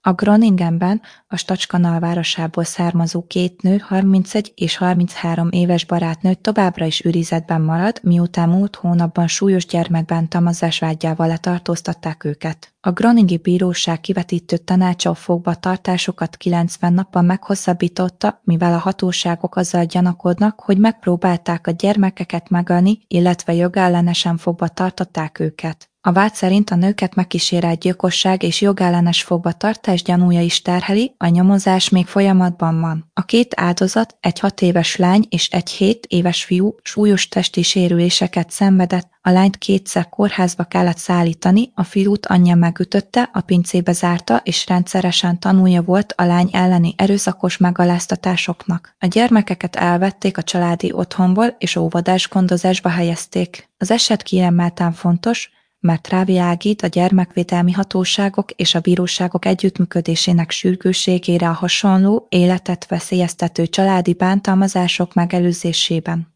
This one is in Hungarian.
A Groningenben, a Stacskanal városából származó két nő, 31 és 33 éves barátnő továbbra is őrizetben marad, miután múlt hónapban súlyos gyermekbántalmazás vádjával letartóztatták őket. A groningi bíróság kivetítő tanácsa a fogvatartásokat 90 nappal meghosszabbította, mivel a hatóságok azzal gyanakodnak, hogy megpróbálták a gyermekeket megölni, illetve jogellenesen fogva tartották őket. A vád szerint a nőket megkísérelt gyilkosság és jogellenes fogvatartás gyanúja is terheli, a nyomozás még folyamatban van. A két áldozat, egy 6 éves lány és egy 7 éves fiú súlyos testi sérüléseket szenvedett, a lányt 2-szer kórházba kellett szállítani, a fiút anyja megütötte, a pincébe zárta és rendszeresen tanúja volt a lány elleni erőszakos megaláztatásoknak. A gyermekeket elvették a családi otthonból és óvodás gondozásba helyezték. Az eset kiemelten fontos, mert rávilágít a gyermekvédelmi hatóságok és a bíróságok együttműködésének sürgősségére a hasonló, életet veszélyeztető családi bántalmazások megelőzésében.